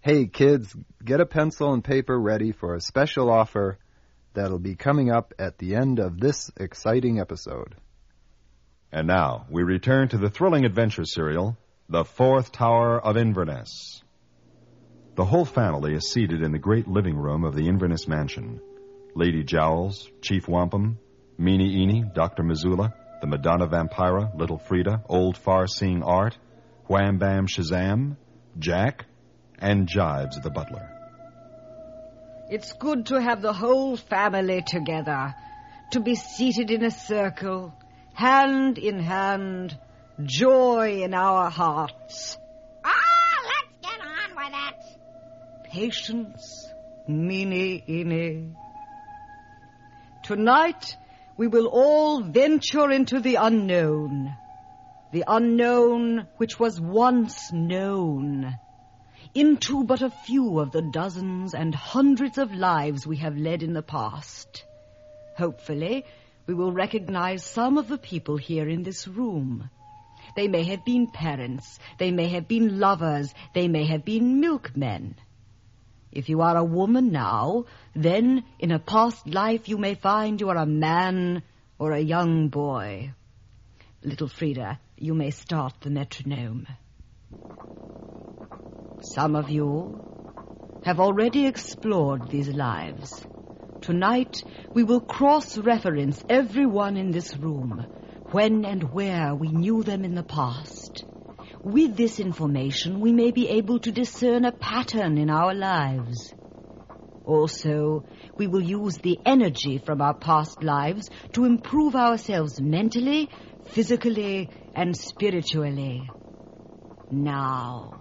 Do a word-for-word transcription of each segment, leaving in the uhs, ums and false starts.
Hey, kids, get a pencil and paper ready for a special offer that'll be coming up at the end of this exciting episode. And now, we return to the thrilling adventure serial, The Fourth Tower of Inverness. The whole family is seated in the great living room of the Inverness mansion. Lady Jowls, Chief Wampum, Meanie Eenie, Doctor Missoula, the Madonna Vampira, Little Frida, Old Far-Seeing Art, Wham Bam Shazam, Jack, and Jives the butler. It's good to have the whole family together, to be seated in a circle, hand in hand, joy in our hearts. Oh, let's get on with it. Patience, Meanie Eenie. Tonight, we will all venture into the unknown. The unknown which was once known. Into but a few of the dozens and hundreds of lives we have led in the past. Hopefully, we will recognize some of the people here in this room. They may have been parents, they may have been lovers, they may have been milkmen. If you are a woman now, then in a past life you may find you are a man or a young boy. Little Frida, you may start the metronome. Some of you have already explored these lives. Tonight, we will cross-reference everyone in this room, when and where we knew them in the past. With this information, we may be able to discern a pattern in our lives. Also, we will use the energy from our past lives to improve ourselves mentally, physically, and spiritually. Now,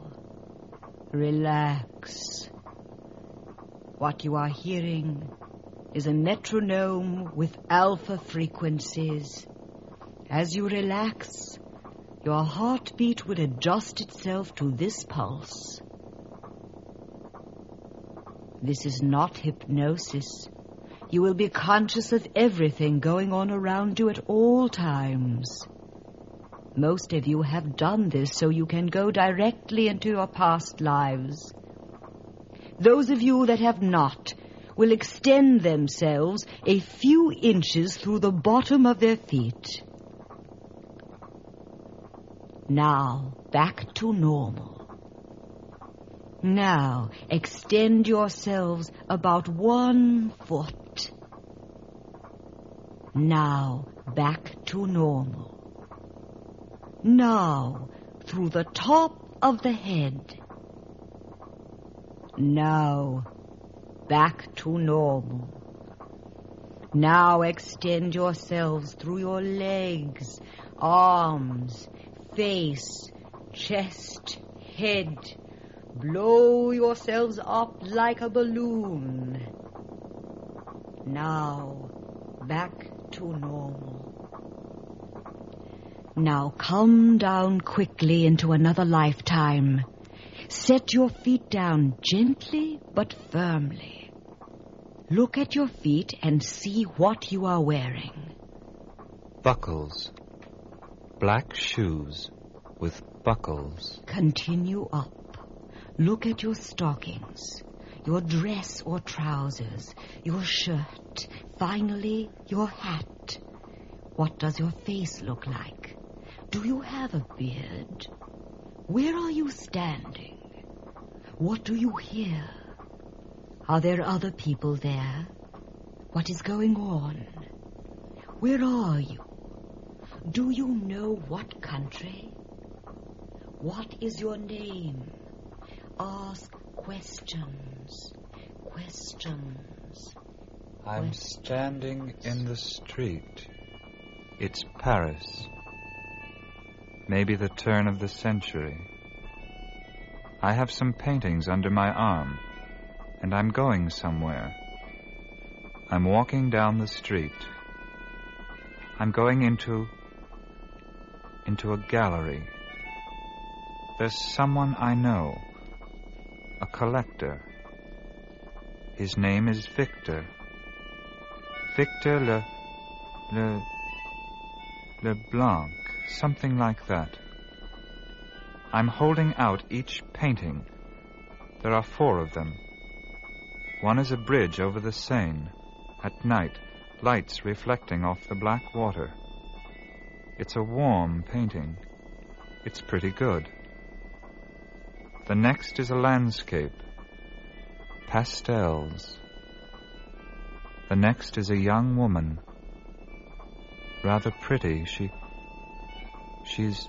relax. What you are hearing is a metronome with alpha frequencies. As you relax, your heartbeat will adjust itself to this pulse. This is not hypnosis. You will be conscious of everything going on around you at all times. Most of you have done this so you can go directly into your past lives. Those of you that have not will extend themselves a few inches through the bottom of their feet. Now, back to normal. Now, extend yourselves about one foot. Now, back to normal. Now, through the top of the head. Now, back to normal. Now extend yourselves through your legs, arms, face, chest, head. Blow yourselves up like a balloon. Now, back to normal. Now come down quickly into another lifetime. Set your feet down gently but firmly. Look at your feet and see what you are wearing. Buckles. Black shoes with buckles. Continue up. Look at your stockings, your dress or trousers, your shirt, finally your hat. What does your face look like? Do you have a beard? Where are you standing? What do you hear? Are there other people there? What is going on? Where are you? Do you know what country? What is your name? Ask questions. Questions. I'm questions. standing in the street. It's Paris. Maybe the turn of the century. I have some paintings under my arm, and I'm going somewhere. I'm walking down the street. I'm going into... into a gallery. There's someone I know, a collector. His name is Victor. Victor Le... Le... LeBlanc, something like that. I'm holding out each painting. There are four of them. One is a bridge over the Seine. At night, lights reflecting off the black water. It's a warm painting. It's pretty good. The next is a landscape. Pastels. The next is a young woman. Rather pretty. She... She's...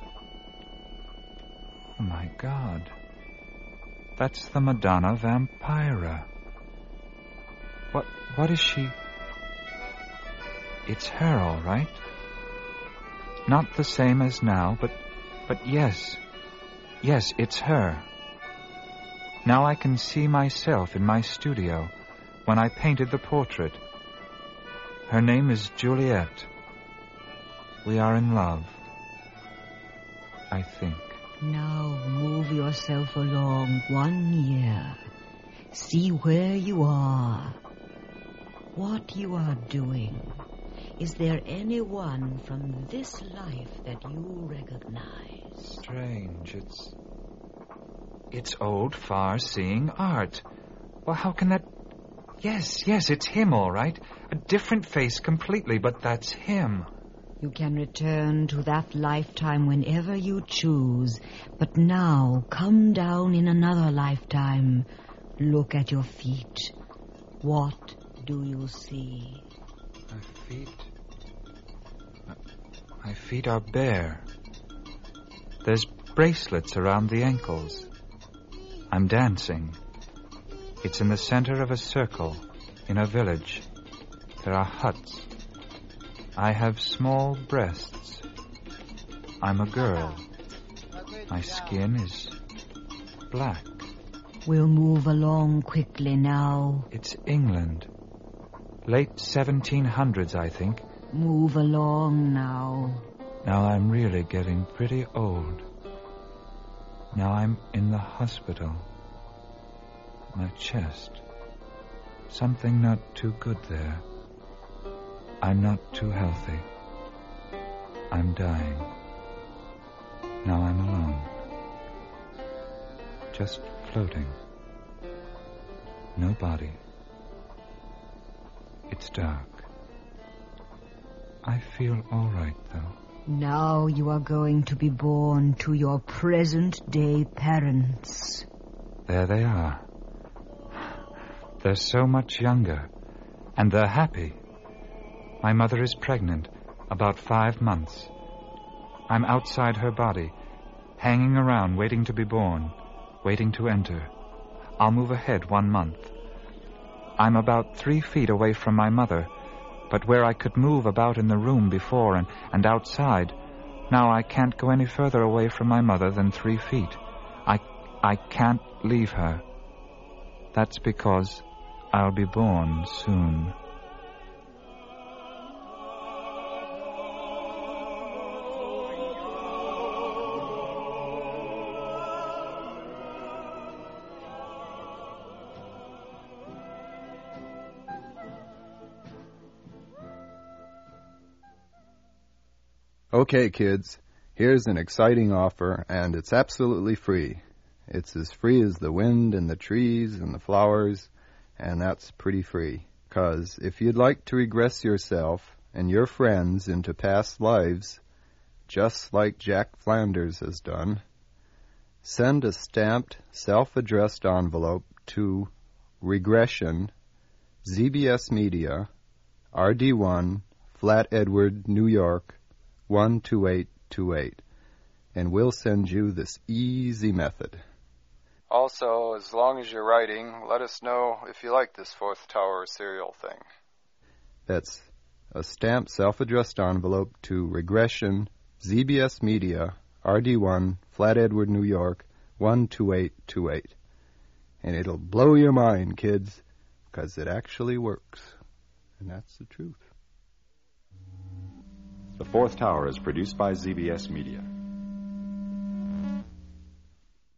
Oh, my God. That's the Madonna Vampira. What... what is she... It's her, all right. Not the same as now, but... but yes. Yes, it's her. Now I can see myself in my studio when I painted the portrait. Her name is Juliet. We are in love. I think. Now move yourself along one year. See where you are. What you are doing. Is there anyone from this life that you recognize? Strange. It's... It's old, far-seeing art. Well, how can that... Yes, yes, it's him, all right. A different face completely, but that's him. You can return to that lifetime whenever you choose. But now, come down in another lifetime. Look at your feet. What do you see? My feet... My feet are bare. There's bracelets around the ankles. I'm dancing. It's in the center of a circle, in a village. There are huts. I have small breasts. I'm a girl. My skin is black. We'll move along quickly now. It's England. Late seventeen hundreds, I think. Move along now. Now I'm really getting pretty old. Now I'm in the hospital. My chest. Something not too good there. I'm not too healthy. I'm dying. Now I'm alone. Just floating. No body. It's dark. I feel all right, though. Now you are going to be born to your present-day parents. There they are. They're so much younger, and they're happy. My mother is pregnant, about five months. I'm outside her body, hanging around, waiting to be born, waiting to enter. I'll move ahead one month. I'm about three feet away from my mother, but where I could move about in the room before and, and outside, now I can't go any further away from my mother than three feet. I, I can't leave her. That's because I'll be born soon. Okay, kids, here's an exciting offer, and it's absolutely free. It's as free as the wind and the trees and the flowers, and that's pretty free. 'Cause if you'd like to regress yourself and your friends into past lives, just like Jack Flanders has done, send a stamped, self-addressed envelope to Regression, Z B S Media, R D one, Flat Edward, New York, one two eight two eight, and we'll send you this easy method. Also, as long as you're writing, let us know if you like this Fourth Tower serial thing. That's a stamped self-addressed envelope to Regression, Z B S Media, R D one, Flat Edward, New York, one two eight two eight. And it'll blow your mind, kids, because it actually works. And that's the truth. The Fourth Tower is produced by Z B S Media.